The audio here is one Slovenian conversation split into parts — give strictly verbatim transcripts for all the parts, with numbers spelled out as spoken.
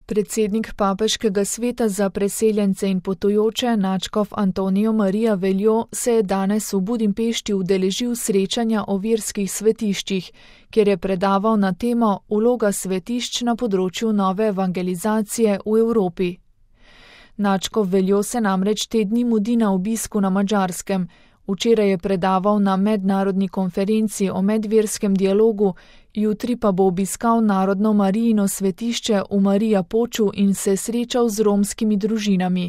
Predsednik Papeškega sveta za preseljence in potujoče nadškof Antonijo Marija Veljo se je danes v Budimpešti udeležil srečanja o verskih svetiščih, kjer je predaval na temo Vloga svetišč na področju nove evangelizacije v Evropi. Nadškof Veljo se namreč te dni mudi na obisku na Madžarskem. Včeraj je predaval na mednarodni konferenci o medverskem dialogu, jutri pa bo obiskal Narodno Marijino svetišče v Marija Poču in se srečal z romskimi družinami.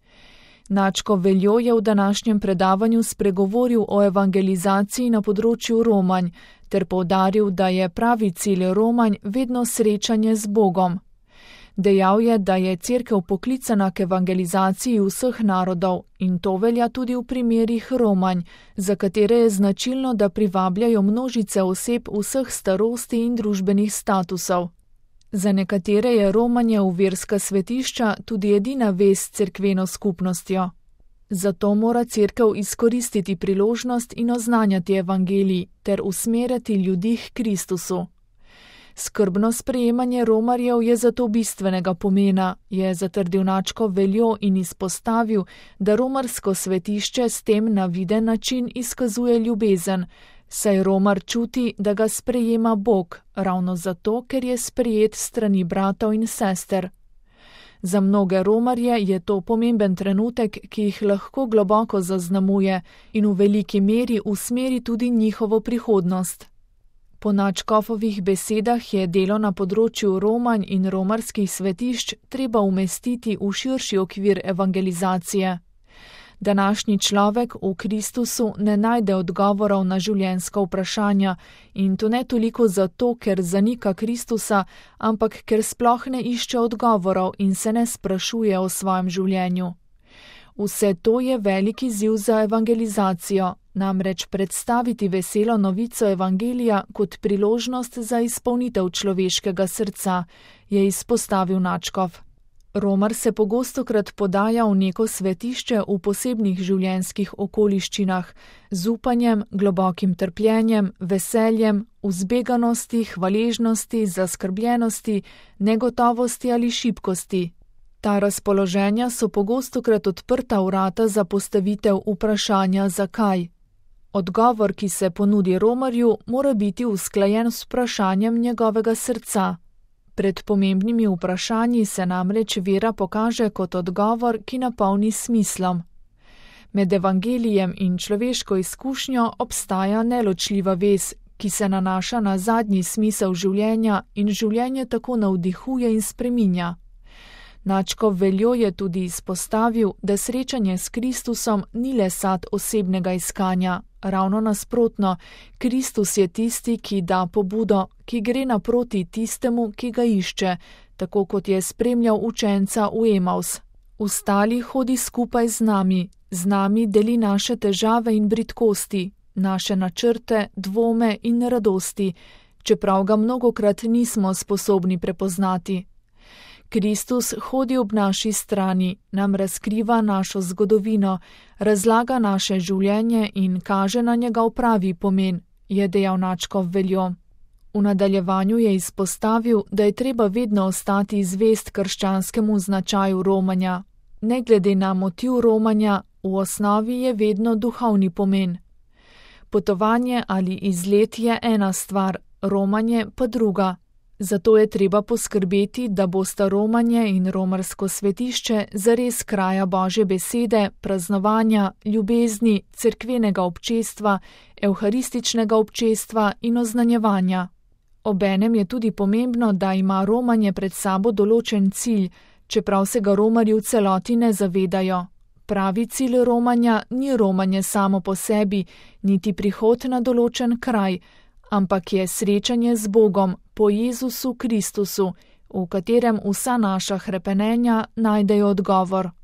Nadškof Veljo je v današnjem predavanju spregovoril o evangelizaciji na področju romanj ter poudaril, da je pravi cilj romanj vedno srečanje z Bogom. Dejal je, da je Cerkev poklicana k evangelizaciji vseh narodov in to velja tudi v primerih romanj, za katere je značilno, da privabljajo množice oseb vseh starosti in družbenih statusov. Za nekatere je romanje v verska svetišča tudi edina vez s cerkveno skupnostjo. Zato mora Cerkev izkoristiti priložnost in oznanjati evangelij ter usmerjati ljudi k Kristusu. Skrbno sprejemanje romarjev je zato bistvenega pomena, je zatrdil nadškof Veljo in izpostavil, da romarsko svetišče s tem na viden način izkazuje ljubezen, saj romar čuti, da ga sprejema Bog, ravno zato, ker je sprejet strani bratov in sester. Za mnoge romarje je to pomemben trenutek, ki jih lahko globoko zaznamuje in v veliki meri usmeri tudi njihovo prihodnost. Po nadškofovih besedah je delo na področju romanj in romarskih svetišč treba umestiti v širši okvir evangelizacije. Današnji človek v Kristusu ne najde odgovorov na življenjska vprašanja in to ne toliko zato, ker zanika Kristusa, ampak ker sploh ne išče odgovorov in se ne sprašuje o svojem življenju. Vse to je velik izziv za evangelizacijo, namreč predstaviti veselo novico evangelija kot priložnost za izpolnitev človeškega srca, je izpostavil nadškof. Romar se pogostokrat podaja v neko svetišče v posebnih življenjskih okoliščinah, z upanjem, globokim trpljenjem, veseljem, vzbeganosti, hvaležnosti, zaskrbljenosti, negotovosti ali šibkosti. Ta razpoloženja so pogostokrat odprta vrata za postavitev vprašanja zakaj. Odgovor, ki se ponudi romarju, mora biti usklajen s vprašanjem njegovega srca. Pred pomembnimi vprašanji se namreč vera pokaže kot odgovor, ki napolni smislom. Med evangelijem in človeško izkušnjo obstaja neločljiva vez, ki se nanaša na zadnji smisel življenja in življenje tako navdihuje in spreminja. Nadškof Veljo je tudi izpostavil, da srečanje s Kristusom ni le sad osebnega iskanja, ravno nasprotno, Kristus je tisti, ki da pobudo, ki gre naproti tistemu, ki ga išče, tako kot je spremljal učenca v Emaus. Ostali hodi skupaj z nami, z nami deli naše težave in bridkosti, naše načrte, dvome in radosti, čeprav ga mnogokrat nismo sposobni prepoznati. Kristus hodi ob naši strani, nam razkriva našo zgodovino, razlaga naše življenje in kaže na njegov pravi pomen, je dejal nadškof Veljo. V nadaljevanju je izpostavil, da je treba vedno ostati zvest krščanskemu značaju romanja. Ne glede na motiv romanja, v osnovi je vedno duhovni pomen. Potovanje ali izlet je ena stvar, romanje pa druga. Zato je treba poskrbeti, da bosta romanje in romarsko svetišče zares kraja Božje besede, praznovanja, ljubezni, cerkvenega občestva, evharističnega občestva in oznanjevanja. Obenem je tudi pomembno, da ima romanje pred sabo določen cilj, čeprav se ga romarji v celoti ne zavedajo. Pravi cilj romanja ni romanje samo po sebi, niti prihod na določen kraj, ampak je srečanje z Bogom po Jezusu Kristusu, v katerem vsa naša hrepenenja najdejo odgovor.